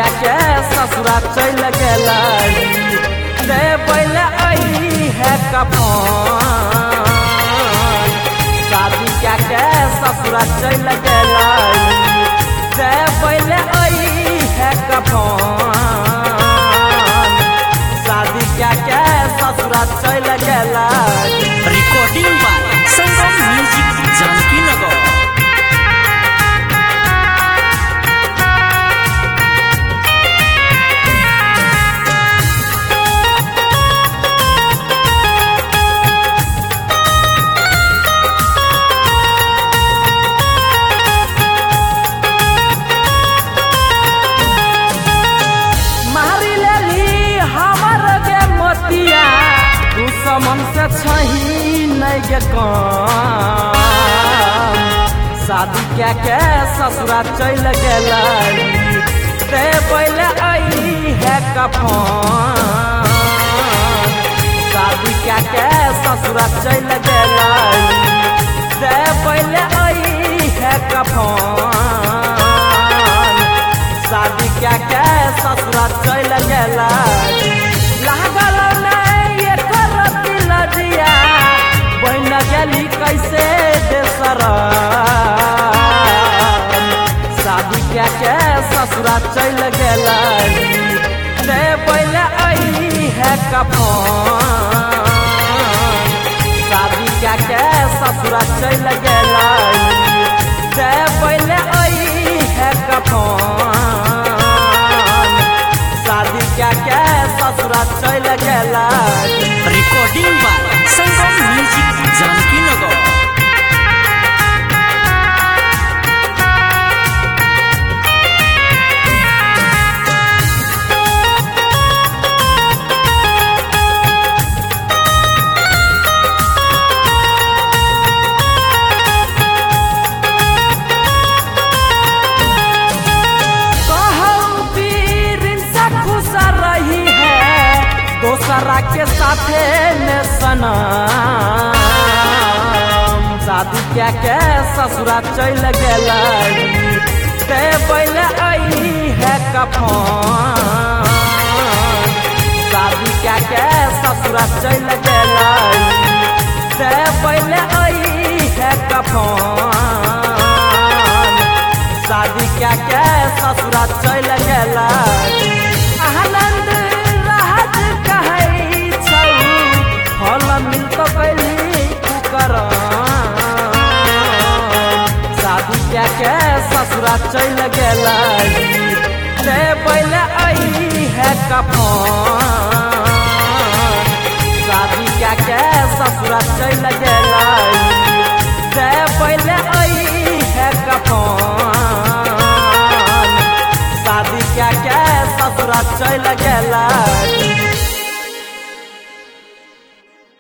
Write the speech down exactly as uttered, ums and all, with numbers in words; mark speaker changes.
Speaker 1: के ससुरा चल गेला दे पहले आई है कफन शादी के ससुरा चल गेला दे पहले आई है कफन शादी के ससुरा चल गेला।
Speaker 2: Recording by Sangam music Janaki Nagar.
Speaker 1: मन से छही नहीं गे काम शादी क्या के ससुरा चल गेला ते पहले आई है कफन शादी क्या के ससुरा चल गेला ते पहले आई है कफन शादी क्या के ससुरा चल गेला। लागल गली कैसे देसरा शादी क्या के ससुरा चल गेला ते पहले आई है कफन शादी क्या के ससुरा चल गेला ते पहले आई है कफन शादी क्या के ससुरा चल गेला।
Speaker 2: Recording by Sangam music Janaki Nagar.
Speaker 1: दोसरा के साथे में सनम शादी क्या के ससुरा चल गेला ते पहले आई है कफन शादी क्या के ससुरा चल गेला ते पहले आई है कफन शादी क्या के ससुरा चल गेला। आनंद मिलतो कैली कुकर शादी क्या के ससुरा चल गेला ते पहले आई है कफन शादी क्या के ससुरा चल गेला ते पहले आई है कफन शादी क्या के ससुरा चल गेला।